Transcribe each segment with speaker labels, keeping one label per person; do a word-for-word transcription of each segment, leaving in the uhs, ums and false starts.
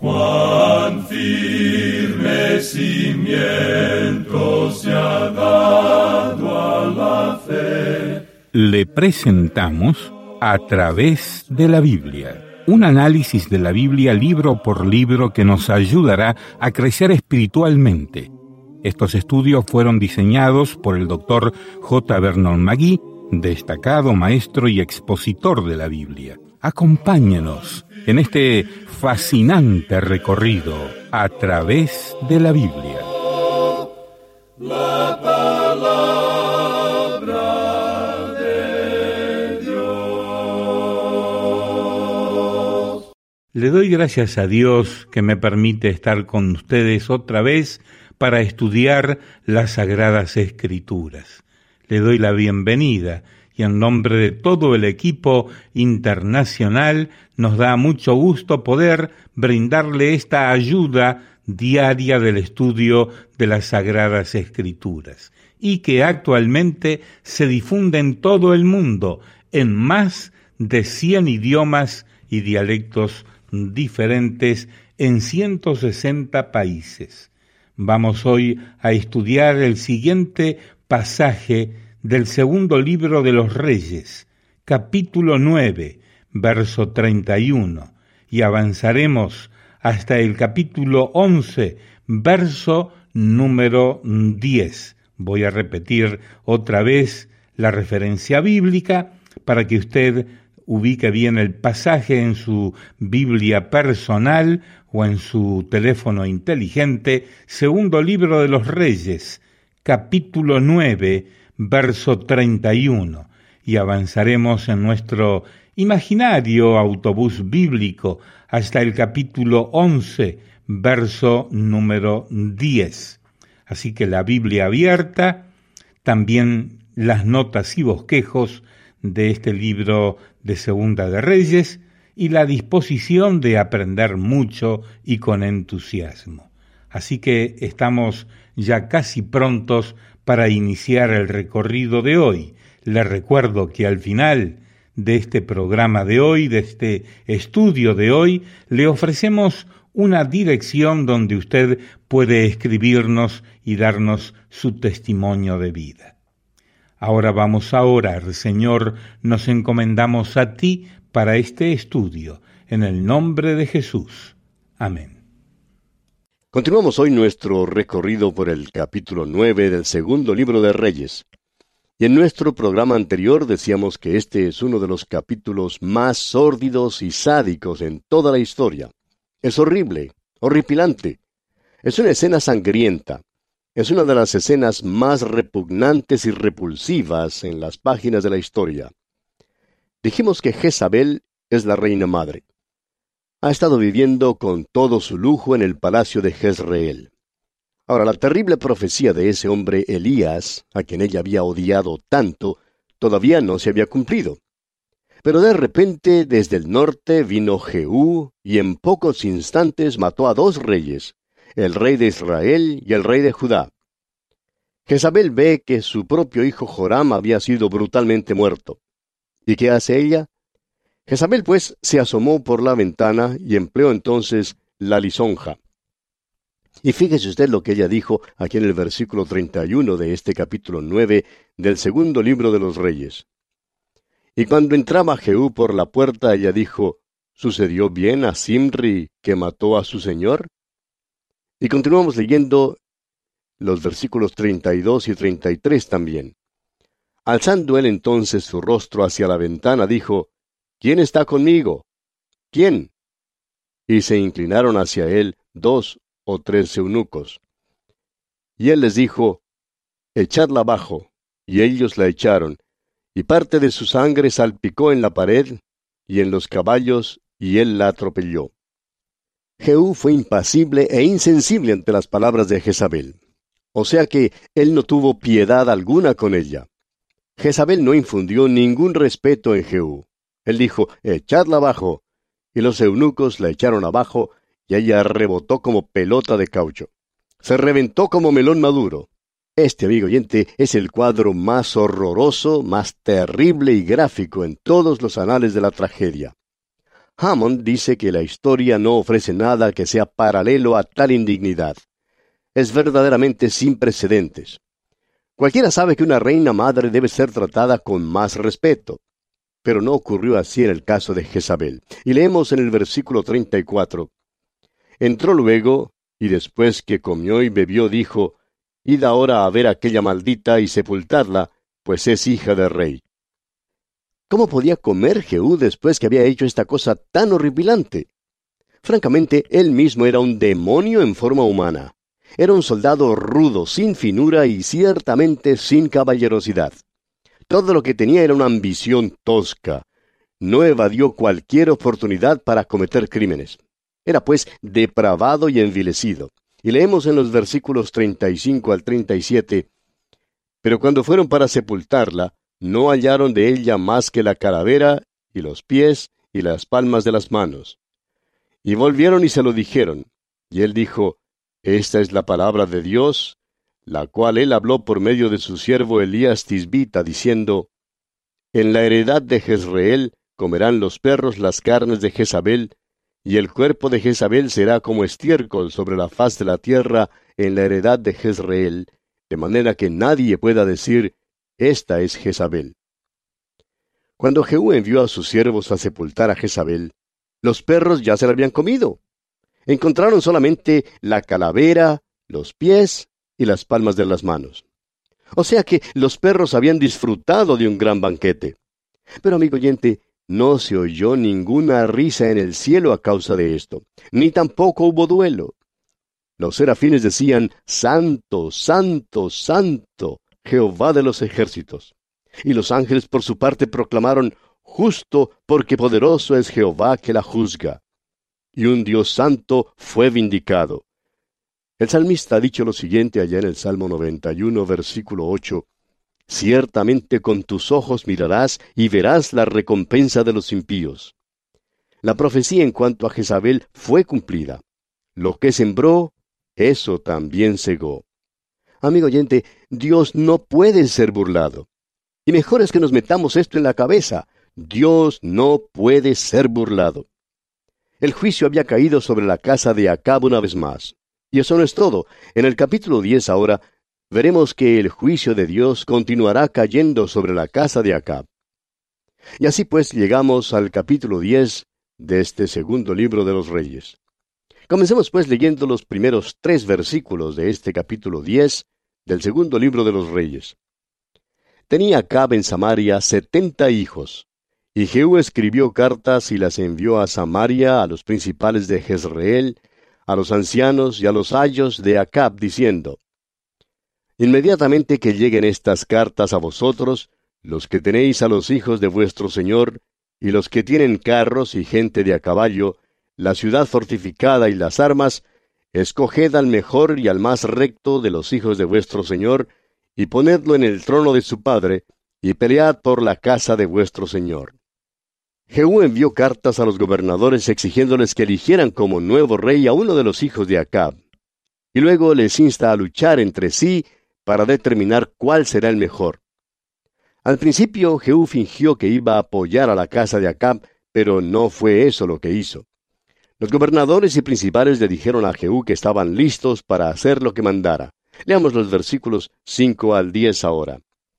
Speaker 1: Cuán firme cimiento se ha dado a la fe.
Speaker 2: Le presentamos A través de la Biblia, un análisis de la Biblia libro por libro que nos ayudará a crecer espiritualmente. Estos estudios fueron diseñados por el doctor J. Vernon McGee, destacado maestro y expositor de la Biblia. Acompáñenos en este fascinante recorrido a través de la Biblia.
Speaker 1: La palabra de Dios.
Speaker 2: Le doy gracias a Dios que me permite estar con ustedes otra vez para estudiar las Sagradas Escrituras. Le doy la bienvenida y en nombre de todo el equipo internacional nos da mucho gusto poder brindarle esta ayuda diaria del estudio de las Sagradas Escrituras y que actualmente se difunde en todo el mundo en más de cien idiomas y dialectos diferentes en ciento sesenta países. Vamos hoy a estudiar el siguiente pasaje del segundo libro de los Reyes, capítulo nueve, verso treinta y uno, y avanzaremos hasta el capítulo once, verso número diez. Voy a repetir otra vez la referencia bíblica para que usted ubique bien el pasaje en su Biblia personal o en su teléfono inteligente. Segundo libro de los Reyes, capítulo nueve, verso treinta y uno, y avanzaremos en nuestro imaginario autobús bíblico hasta el capítulo once, verso número diez. Así que la Biblia abierta, también las notas y bosquejos de este libro de Segunda de Reyes y la disposición de aprender mucho y con entusiasmo. Así que estamos ya casi prontos para iniciar el recorrido de hoy. Les recuerdo que al final de este programa de hoy, de este estudio de hoy, le ofrecemos una dirección donde usted puede escribirnos y darnos su testimonio de vida. Ahora vamos a orar. Señor, nos encomendamos a ti para este estudio, en el nombre de Jesús. Amén.
Speaker 3: Continuamos hoy nuestro recorrido por el capítulo nueve del segundo libro de Reyes. Y en nuestro programa anterior decíamos que este es uno de los capítulos más sórdidos y sádicos en toda la historia. Es horrible, horripilante. Es una escena sangrienta. Es una de las escenas más repugnantes y repulsivas en las páginas de la historia. Dijimos que Jezabel es la reina madre. Ha estado viviendo con todo su lujo en el palacio de Jezreel. Ahora, la terrible profecía de ese hombre Elías, a quien ella había odiado tanto, todavía no se había cumplido. Pero de repente, desde el norte vino Jehú, y en pocos instantes mató a dos reyes, el rey de Israel y el rey de Judá. Jezabel ve que su propio hijo Joram había sido brutalmente muerto. ¿Y qué hace ella? Jezabel, pues, se asomó por la ventana y empleó entonces la lisonja. Y fíjese usted lo que ella dijo aquí en el versículo treinta y uno de este capítulo nueve del segundo libro de los Reyes. Y cuando entraba Jehú por la puerta, ella dijo, ¿sucedió bien a Zimri que mató a su señor? Y continuamos leyendo los versículos treinta y dos y treinta y tres también. Alzando él entonces su rostro hacia la ventana, dijo, ¿quién está conmigo? ¿Quién? Y se inclinaron hacia él dos o tres eunucos. Y él les dijo, echadla abajo. Y ellos la echaron, y parte de su sangre salpicó en la pared y en los caballos, y él la atropelló. Jehú fue impasible e insensible ante las palabras de Jezabel. O sea que él no tuvo piedad alguna con ella. Jezabel no infundió ningún respeto en Jehú. Él dijo, echadla abajo. Y los eunucos la echaron abajo, y ella rebotó como pelota de caucho. Se reventó como melón maduro. Este, amigo oyente, es el cuadro más horroroso, más terrible y gráfico en todos los anales de la tragedia. Hammond dice que la historia no ofrece nada que sea paralelo a tal indignidad. Es verdaderamente sin precedentes. Cualquiera sabe que una reina madre debe ser tratada con más respeto. Pero no ocurrió así en el caso de Jezabel. Y leemos en el versículo treinta y cuatro. Entró luego, y después que comió y bebió, dijo, Id ahora a ver a aquella maldita y sepultadla, pues es hija de rey. ¿Cómo podía comer Jehú después que había hecho esta cosa tan horripilante? Francamente, él mismo era un demonio en forma humana. Era un soldado rudo, sin finura y ciertamente sin caballerosidad. Todo lo que tenía era una ambición tosca. No evadió cualquier oportunidad para cometer crímenes. Era pues depravado y envilecido. Y leemos en los versículos treinta y cinco al treinta y siete, Pero cuando fueron para sepultarla, no hallaron de ella más que la calavera, y los pies, y las palmas de las manos. Y volvieron y se lo dijeron. Y él dijo, Esta es la palabra de Dios, la cual él habló por medio de su siervo Elías Tisbita, diciendo, En la heredad de Jezreel comerán los perros las carnes de Jezabel, y el cuerpo de Jezabel será como estiércol sobre la faz de la tierra en la heredad de Jezreel, de manera que nadie pueda decir, Esta es Jezabel. Cuando Jehú envió a sus siervos a sepultar a Jezabel, los perros ya se la habían comido. Encontraron solamente la calavera, los pies y las palmas de las manos. O sea que los perros habían disfrutado de un gran banquete. Pero, amigo oyente, no se oyó ninguna risa en el cielo a causa de esto, ni tampoco hubo duelo. Los serafines decían, Santo, Santo, Santo, Jehová de los ejércitos. Y los ángeles por su parte proclamaron, Justo, porque poderoso es Jehová que la juzga. Y un Dios santo fue vindicado. El salmista ha dicho lo siguiente allá en el Salmo noventa y uno, versículo ocho, Ciertamente con tus ojos mirarás y verás la recompensa de los impíos. La profecía en cuanto a Jezabel fue cumplida. Lo que sembró, eso también segó. Amigo oyente, Dios no puede ser burlado. Y mejor es que nos metamos esto en la cabeza. Dios no puede ser burlado. El juicio había caído sobre la casa de Acab una vez más. Y eso no es todo. En el capítulo diez ahora, veremos que el juicio de Dios continuará cayendo sobre la casa de Acab. Y así pues llegamos al capítulo diez de este segundo libro de los Reyes. Comencemos pues leyendo los primeros tres versículos de este capítulo diez del segundo libro de los Reyes. Tenía Acab en Samaria setenta hijos, y Jehú escribió cartas y las envió a Samaria, a los principales de Jezreel, a los ancianos y a los ayos de Acab, diciendo, Inmediatamente que lleguen estas cartas a vosotros, los que tenéis a los hijos de vuestro señor, y los que tienen carros y gente de a caballo, la ciudad fortificada y las armas, escoged al mejor y al más recto de los hijos de vuestro señor, y ponedlo en el trono de su padre, y pelead por la casa de vuestro señor. Jehú envió cartas a los gobernadores exigiéndoles que eligieran como nuevo rey a uno de los hijos de Acab, y luego les insta a luchar entre sí para determinar cuál será el mejor. Al principio Jehú fingió que iba a apoyar a la casa de Acab, pero no fue eso lo que hizo. Los gobernadores y principales le dijeron a Jehú que estaban listos para hacer lo que mandara. Leamos los versículos cinco al diez ahora.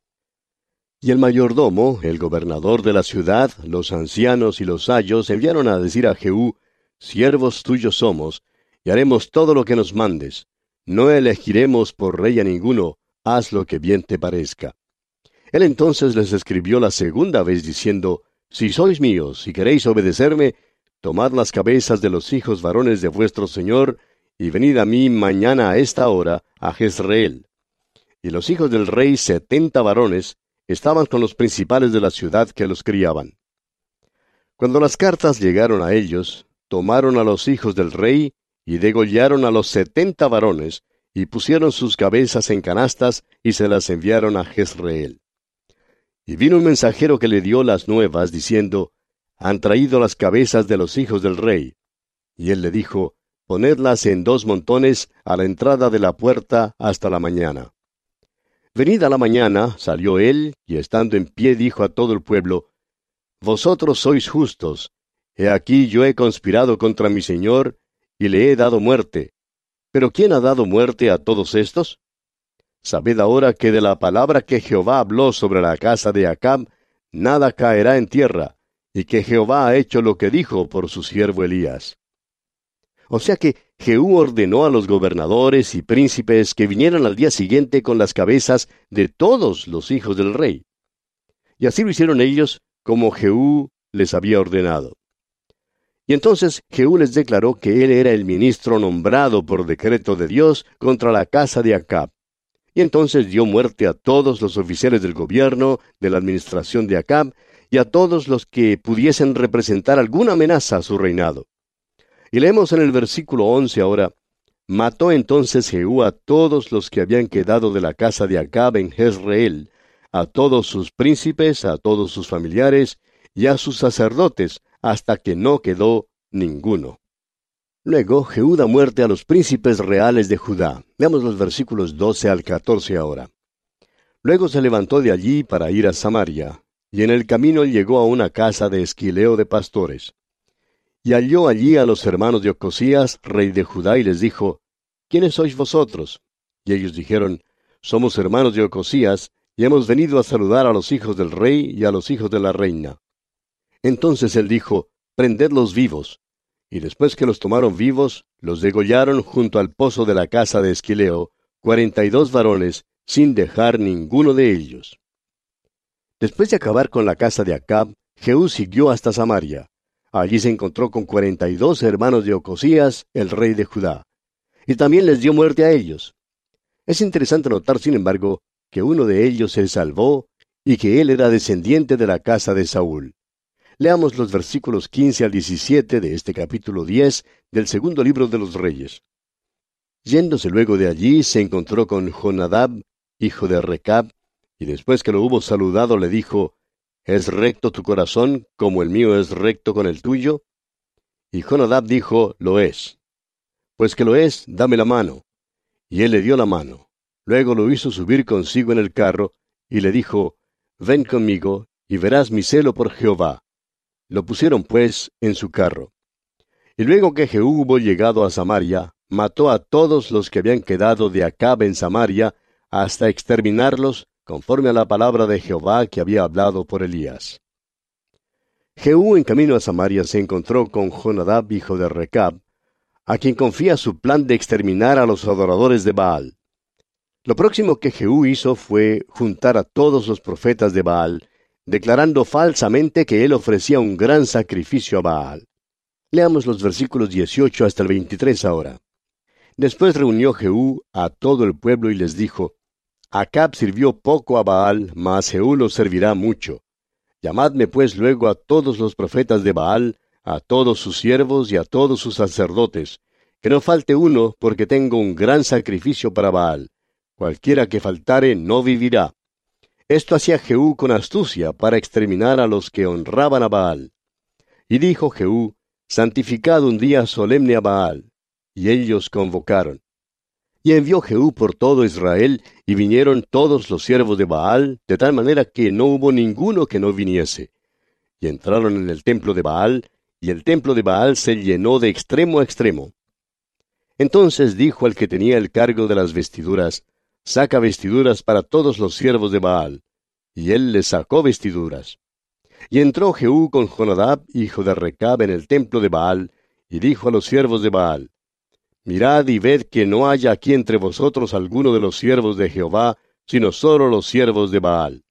Speaker 3: Y el mayordomo, el gobernador de la ciudad, los ancianos y los ayos enviaron a decir a Jehú, Siervos tuyos somos, y haremos todo lo que nos mandes. No elegiremos por rey a ninguno, haz lo que bien te parezca. Él entonces les escribió la segunda vez diciendo, Si sois míos y queréis obedecerme, tomad las cabezas de los hijos varones de vuestro señor, y venid a mí mañana a esta hora a Jezreel. Y los hijos del rey, setenta varones, estaban con los principales de la ciudad que los criaban. Cuando las cartas llegaron a ellos, tomaron a los hijos del rey, y degollaron a los setenta varones, y pusieron sus cabezas en canastas, y se las enviaron a Jezreel. Y vino un mensajero que le dio las nuevas, diciendo, Han traído las cabezas de los hijos del rey. Y él le dijo, Ponedlas en dos montones a la entrada de la puerta hasta la mañana. Venida la mañana, salió él, y estando en pie dijo a todo el pueblo, Vosotros sois justos, He aquí yo he conspirado contra mi señor, y le he dado muerte. ¿Pero quién ha dado muerte a todos estos? Sabed ahora que de la palabra que Jehová habló sobre la casa de Acab, nada caerá en tierra, y que Jehová ha hecho lo que dijo por su siervo Elías. O sea que Jehú ordenó a los gobernadores y príncipes que vinieran al día siguiente con las cabezas de todos los hijos del rey. Y así lo hicieron ellos como Jehú les había ordenado. Y entonces Jehú les declaró que él era el ministro nombrado por decreto de Dios contra la casa de Acab. Y entonces dio muerte a todos los oficiales del gobierno, de la administración de Acab, y a todos los que pudiesen representar alguna amenaza a su reinado. Y leemos en el versículo once ahora: mató entonces Jehú a todos los que habían quedado de la casa de Acab en Jezreel, a todos sus príncipes, a todos sus familiares, y a sus sacerdotes, hasta que no quedó ninguno. Luego Jehú da muerte a los príncipes reales de Judá. Veamos los versículos doce al catorce ahora. Luego se levantó de allí para ir a Samaria, y en el camino llegó a una casa de esquileo de pastores. Y halló allí a los hermanos de Ocosías, rey de Judá, y les dijo: ¿quiénes sois vosotros? Y ellos dijeron: somos hermanos de Ocosías, y hemos venido a saludar a los hijos del rey y a los hijos de la reina. Entonces él dijo: prendedlos vivos. Y después que los tomaron vivos, los degollaron junto al pozo de la casa de Esquileo, cuarenta y dos varones, sin dejar ninguno de ellos. Después de acabar con la casa de Acab, Jehú siguió hasta Samaria. Allí se encontró con cuarenta y dos hermanos de Ocosías, el rey de Judá, y también les dio muerte a ellos. Es interesante notar, sin embargo, que uno de ellos se salvó y que él era descendiente de la casa de Saúl. Leamos los versículos quince al diecisiete de este capítulo diez del segundo libro de los Reyes. Yéndose luego de allí, se encontró con Jonadab, hijo de Recab, y después que lo hubo saludado le dijo: ¿es recto tu corazón como el mío es recto con el tuyo? Y Jonadab dijo: lo es. Pues que lo es, dame la mano. Y él le dio la mano. Luego lo hizo subir consigo en el carro, y le dijo: ven conmigo, y verás mi celo por Jehová. Lo pusieron pues en su carro. Y luego que Jehú hubo llegado a Samaria, mató a todos los que habían quedado de Acab en Samaria, hasta exterminarlos, conforme a la palabra de Jehová que había hablado por Elías. Jehú en camino a Samaria se encontró con Jonadab, hijo de Recab, a quien confía su plan de exterminar a los adoradores de Baal. Lo próximo que Jehú hizo fue juntar a todos los profetas de Baal, declarando falsamente que él ofrecía un gran sacrificio a Baal. Leamos los versículos dieciocho hasta el veintitrés ahora. Después reunió Jehú a todo el pueblo y les dijo: Acab sirvió poco a Baal, mas Jehú lo servirá mucho. Llamadme pues luego a todos los profetas de Baal, a todos sus siervos y a todos sus sacerdotes, que no falte uno, porque tengo un gran sacrificio para Baal. Cualquiera que faltare no vivirá. Esto hacía Jehú con astucia para exterminar a los que honraban a Baal. Y dijo Jehú: santificad un día solemne a Baal. Y ellos convocaron. Y envió Jehú por todo Israel, y vinieron todos los siervos de Baal, de tal manera que no hubo ninguno que no viniese. Y entraron en el templo de Baal, y el templo de Baal se llenó de extremo a extremo. Entonces dijo al que tenía el cargo de las vestiduras: saca vestiduras para todos los siervos de Baal. Y él les sacó vestiduras. Y entró Jehú con Jonadab, hijo de Recab, en el templo de Baal, y dijo a los siervos de Baal: mirad y ved que no haya aquí entre vosotros alguno de los siervos de Jehová, sino solo los siervos de Baal.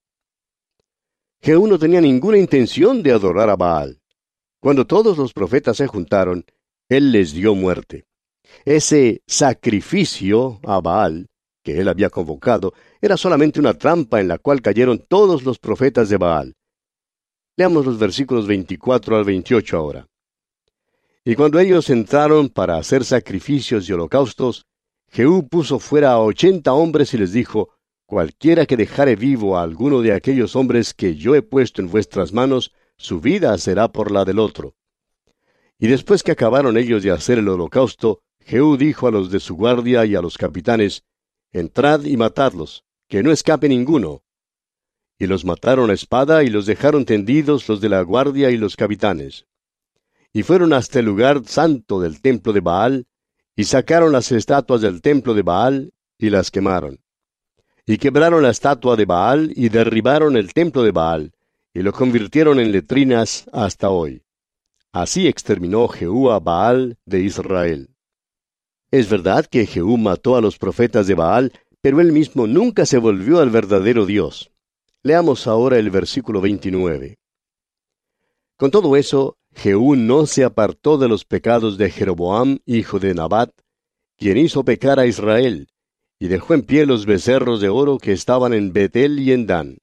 Speaker 3: Jehú no tenía ninguna intención de adorar a Baal. Cuando todos los profetas se juntaron, él les dio muerte. Ese sacrificio a Baal, que él había convocado, era solamente una trampa en la cual cayeron todos los profetas de Baal. Leamos los versículos veinticuatro al veintiocho ahora. Y cuando ellos entraron para hacer sacrificios y holocaustos, Jehú puso fuera a ochenta hombres y les dijo: cualquiera que dejare vivo a alguno de aquellos hombres que yo he puesto en vuestras manos, su vida será por la del otro. Y después que acabaron ellos de hacer el holocausto, Jehú dijo a los de su guardia y a los capitanes: entrad y matadlos, que no escape ninguno. Y los mataron a espada y los dejaron tendidos los de la guardia y los capitanes. y fueron hasta el lugar santo del templo de Baal, y sacaron las estatuas del templo de Baal, y las quemaron. Y quebraron la estatua de Baal, y derribaron el templo de Baal, y lo convirtieron en letrinas hasta hoy. Así exterminó Jehú a Baal de Israel. Es verdad que Jehú mató a los profetas de Baal, pero él mismo nunca se volvió al verdadero Dios. Leamos ahora el versículo veintinueve. Con todo eso, Jehú no se apartó de los pecados de Jeroboam, hijo de Nabat, quien hizo pecar a Israel, y dejó en pie los becerros de oro que estaban en Betel y en Dan.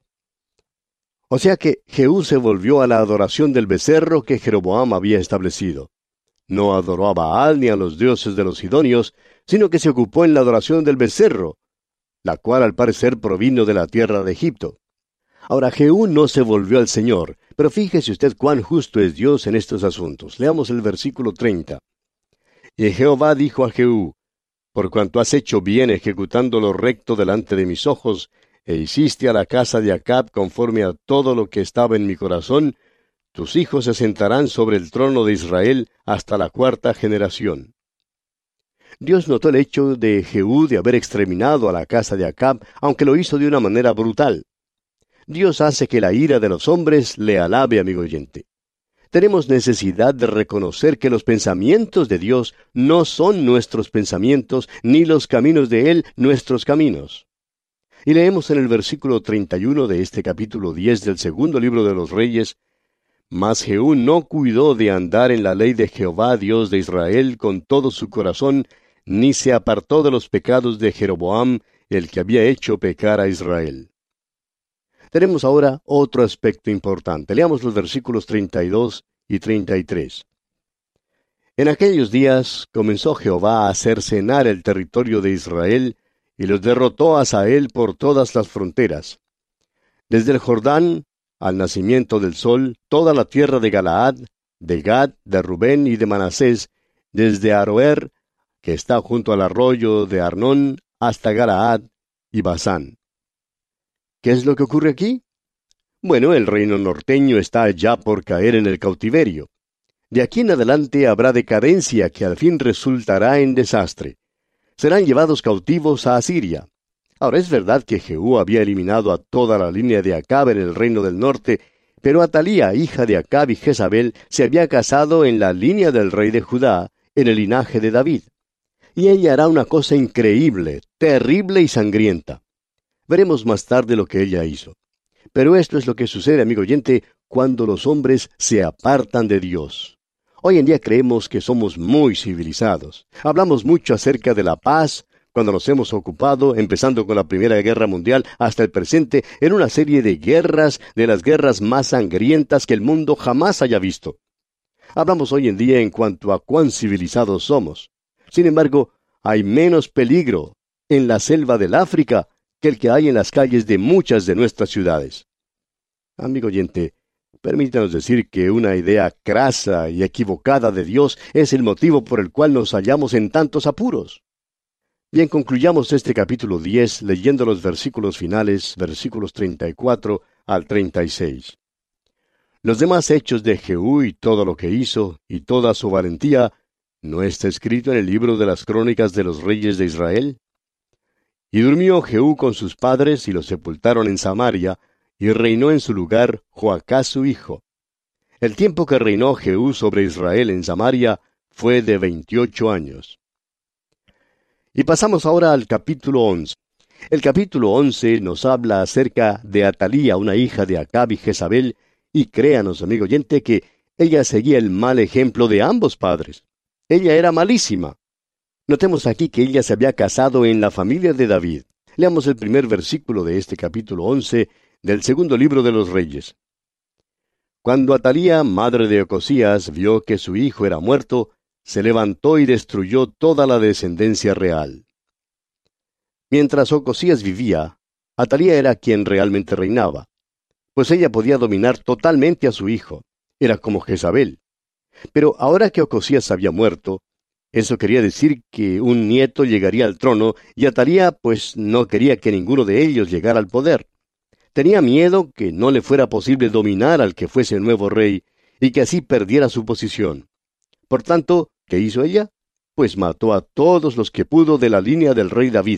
Speaker 3: O sea que Jehú se volvió a la adoración del becerro que Jeroboam había establecido. No adoró a Baal ni a los dioses de los sidonios, sino que se ocupó en la adoración del becerro, la cual al parecer provino de la tierra de Egipto. Ahora, Jehú no se volvió al Señor, pero fíjese usted cuán justo es Dios en estos asuntos. Leamos el versículo treinta. Y Jehová dijo a Jehú: por cuanto has hecho bien ejecutando lo recto delante de mis ojos, e hiciste a la casa de Acab conforme a todo lo que estaba en mi corazón, tus hijos se sentarán sobre el trono de Israel hasta la cuarta generación. Dios notó el hecho de Jehú de haber exterminado a la casa de Acab, aunque lo hizo de una manera brutal. Dios hace que la ira de los hombres le alabe, amigo oyente. Tenemos necesidad de reconocer que los pensamientos de Dios no son nuestros pensamientos, ni los caminos de Él nuestros caminos. Y leemos en el versículo treinta y uno de este capítulo diez del segundo libro de los Reyes: Mas Jehú no cuidó de andar en la ley de Jehová Dios de Israel con todo su corazón, ni se apartó de los pecados de Jeroboam, el que había hecho pecar a Israel. Tenemos ahora otro aspecto importante. Leamos los versículos treinta y dos y treinta y tres. En aquellos días comenzó Jehová a hacer cenar el territorio de Israel, y los derrotó a Hazael por todas las fronteras. Desde el Jordán al nacimiento del sol, toda la tierra de Galaad, de Gad, de Rubén y de Manasés, desde Aroer, que está junto al arroyo de Arnón, hasta Galaad y Basán. ¿Qué es lo que ocurre aquí? Bueno, el reino norteño está ya por caer en el cautiverio. De aquí en adelante habrá decadencia que al fin resultará en desastre. Serán llevados cautivos a Asiria. Ahora, es verdad que Jehú había eliminado a toda la línea de Acab en el reino del norte, pero Atalía, hija de Acab y Jezabel, se había casado en la línea del rey de Judá, en el linaje de David. Y ella hará una cosa increíble, terrible y sangrienta. Veremos más tarde lo que ella hizo. Pero esto es lo que sucede, amigo oyente, cuando los hombres se apartan de Dios. Hoy en día creemos que somos muy civilizados. Hablamos mucho acerca de la paz, cuando nos hemos ocupado, empezando con la Primera Guerra Mundial hasta el presente, en una serie de guerras, de las guerras más sangrientas que el mundo jamás haya visto. Hablamos hoy en día en cuanto a cuán civilizados somos. Sin embargo, hay menos peligro en la selva del África que el que hay en las calles de muchas de nuestras ciudades. Amigo oyente, permítanos decir que una idea crasa y equivocada de Dios es el motivo por el cual nos hallamos en tantos apuros. Bien, concluyamos este capítulo diez leyendo los versículos finales, versículos treinta y cuatro al treinta y seis. Los demás hechos de Jehú y todo lo que hizo, y toda su valentía, ¿no está escrito en el libro de las crónicas de los reyes de Israel? Y durmió Jehú con sus padres, y los sepultaron en Samaria, y reinó en su lugar Joacás su hijo. El tiempo que reinó Jehú sobre Israel en Samaria fue de veintiocho años. Y pasamos ahora al capítulo once. El capítulo once nos habla acerca de Atalía, una hija de Acab y Jezabel, y créanos, amigo oyente, que ella seguía el mal ejemplo de ambos padres. Ella era malísima. Notemos aquí que ella se había casado en la familia de David. Leamos el primer versículo de este capítulo once del segundo libro de los Reyes. Cuando Atalía, madre de Ocosías, vio que su hijo era muerto, se levantó y destruyó toda la descendencia real. Mientras Ocosías vivía, Atalía era quien realmente reinaba, pues ella podía dominar totalmente a su hijo. Era como Jezabel. Pero ahora que Ocosías había muerto, eso quería decir que un nieto llegaría al trono, y Atalía pues no quería que ninguno de ellos llegara al poder. Tenía miedo que no le fuera posible dominar al que fuese nuevo rey, y que así perdiera su posición. Por tanto, ¿qué hizo ella? Pues mató a todos los que pudo de la línea del rey David.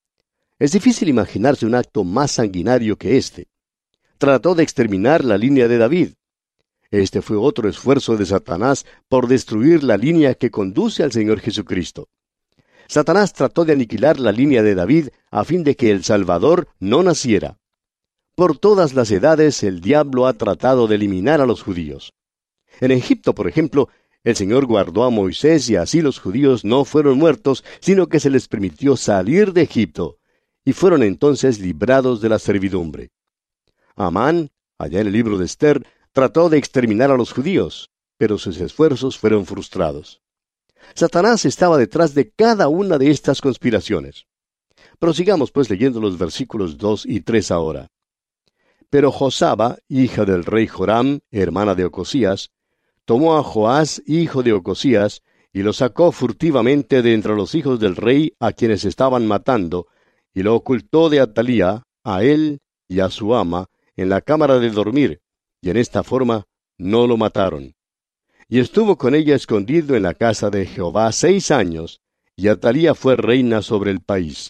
Speaker 3: Es difícil imaginarse un acto más sanguinario que este. Trató de exterminar la línea de David. Este fue otro esfuerzo de Satanás por destruir la línea que conduce al Señor Jesucristo. Satanás trató de aniquilar la línea de David a fin de que el Salvador no naciera. Por todas las edades el diablo ha tratado de eliminar a los judíos. En Egipto, por ejemplo, el Señor guardó a Moisés y así los judíos no fueron muertos, sino que se les permitió salir de Egipto, y fueron entonces librados de la servidumbre. Amán, allá en el libro de Esther, trató de exterminar a los judíos, pero sus esfuerzos fueron frustrados. Satanás estaba detrás de cada una de estas conspiraciones. Prosigamos pues leyendo los versículos dos y tres ahora. Pero Josaba, hija del rey Joram, hermana de Ocosías, tomó a Joás, hijo de Ocosías, y lo sacó furtivamente de entre los hijos del rey a quienes estaban matando, y lo ocultó de Atalía, a él y a su ama, en la cámara de dormir, y en esta forma no lo mataron. Y estuvo con ella escondido en la casa de Jehová seis años, y Atalía fue reina sobre el país.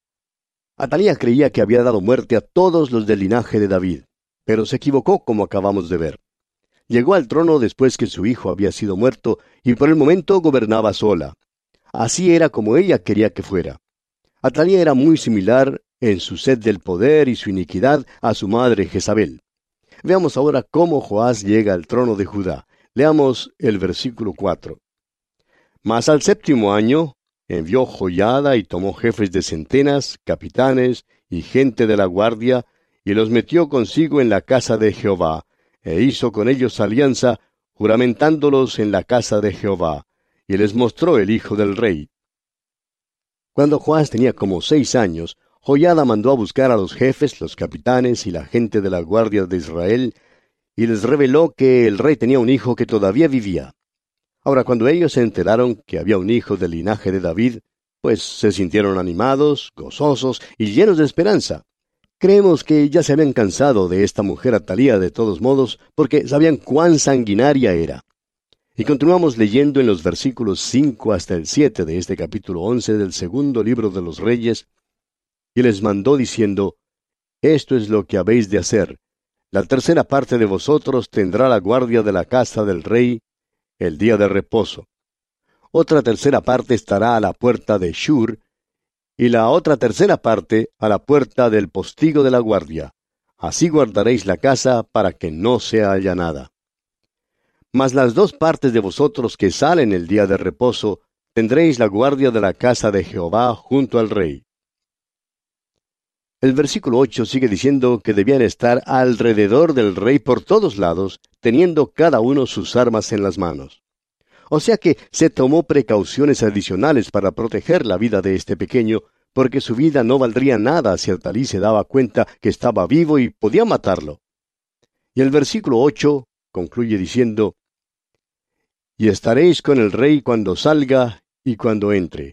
Speaker 3: Atalía creía que había dado muerte a todos los del linaje de David, pero se equivocó como acabamos de ver. Llegó al trono después que su hijo había sido muerto, y por el momento gobernaba sola. Así era como ella quería que fuera. Atalía era muy similar en su sed del poder y su iniquidad a su madre Jezabel. Veamos ahora cómo Joás llega al trono de Judá. Leamos el versículo cuatro. Mas al séptimo año envió Joiada y tomó jefes de centenas, capitanes y gente de la guardia, y los metió consigo en la casa de Jehová, e hizo con ellos alianza, juramentándolos en la casa de Jehová, y les mostró el hijo del rey. Cuando Joás tenía como seis años, Joiada mandó a buscar a los jefes, los capitanes y la gente de la guardia de Israel, y les reveló que el rey tenía un hijo que todavía vivía. Ahora, cuando ellos se enteraron que había un hijo del linaje de David, pues se sintieron animados, gozosos y llenos de esperanza. Creemos que ya se habían cansado de esta mujer Atalía de todos modos, porque sabían cuán sanguinaria era. Y continuamos leyendo en los versículos cinco hasta el siete de este capítulo once del segundo libro de los Reyes, y les mandó diciendo, Esto es lo que habéis de hacer. La tercera parte de vosotros tendrá la guardia de la casa del rey el día de reposo. Otra tercera parte estará a la puerta de Shur, y la otra tercera parte a la puerta del postigo de la guardia. Así guardaréis la casa para que no sea allanada. Mas las dos partes de vosotros que salen el día de reposo, tendréis la guardia de la casa de Jehová junto al rey. El versículo ocho sigue diciendo que debían estar alrededor del rey por todos lados, teniendo cada uno sus armas en las manos. O sea que se tomó precauciones adicionales para proteger la vida de este pequeño, porque su vida no valdría nada si Atalí se daba cuenta que estaba vivo y podía matarlo. Y el versículo ocho concluye diciendo, Y estaréis con el rey cuando salga y cuando entre.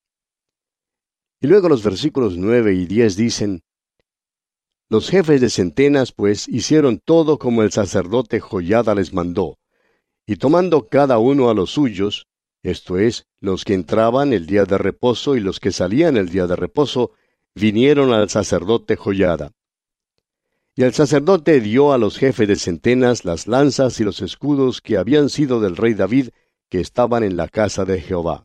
Speaker 3: Y luego los versículos nueve y diez dicen, Los jefes de centenas, pues, hicieron todo como el sacerdote Joiada les mandó, y tomando cada uno a los suyos, esto es, los que entraban el día de reposo y los que salían el día de reposo, vinieron al sacerdote Joiada. Y el sacerdote dio a los jefes de centenas las lanzas y los escudos que habían sido del rey David, que estaban en la casa de Jehová.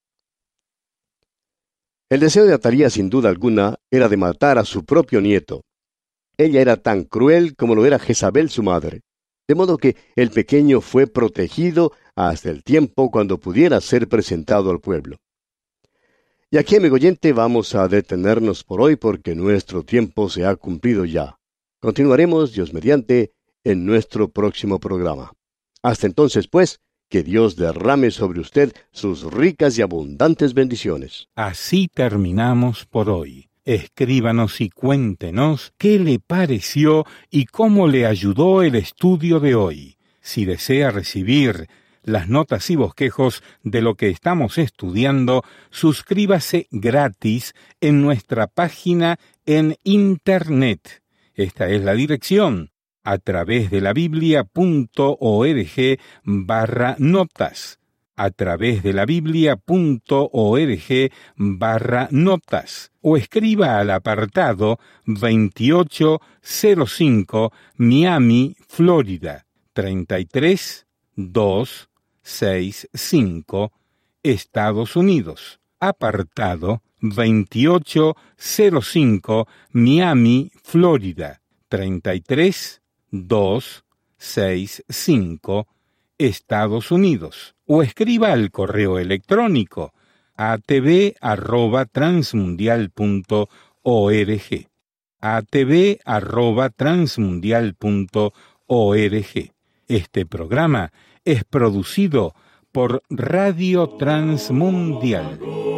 Speaker 3: El deseo de Atalía, sin duda alguna, era de matar a su propio nieto. Ella era tan cruel como lo era Jezabel su madre, de modo que el pequeño fue protegido hasta el tiempo cuando pudiera ser presentado al pueblo. Y aquí, amigo oyente, vamos a detenernos por hoy porque nuestro tiempo se ha cumplido ya. Continuaremos, Dios mediante, en nuestro próximo programa. Hasta entonces, pues, que Dios derrame sobre usted sus ricas y abundantes bendiciones.
Speaker 2: Así terminamos por hoy. Escríbanos y cuéntenos qué le pareció y cómo le ayudó el estudio de hoy. Si desea recibir las notas y bosquejos de lo que estamos estudiando, suscríbase gratis en nuestra página en Internet. Esta es la dirección a través de la biblia.org barra notas, a través de la biblia.org barra notas, o escriba al apartado veintiocho cero cinco Miami, Florida, treinta y tres mil doscientos sesenta y cinco, Estados Unidos. Apartado veintiocho cero cinco Miami, Florida, treinta y tres mil doscientos sesenta y cinco, Estados Unidos. O escriba al correo electrónico a t v arroba transmundial punto org, a t v arroba transmundial punto org. Este programa es producido por Radio Transmundial.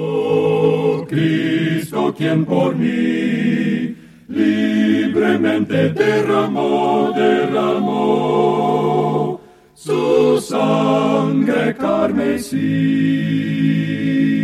Speaker 1: Cristo, quien por mí libremente derramó, derramó su sangre carmesí.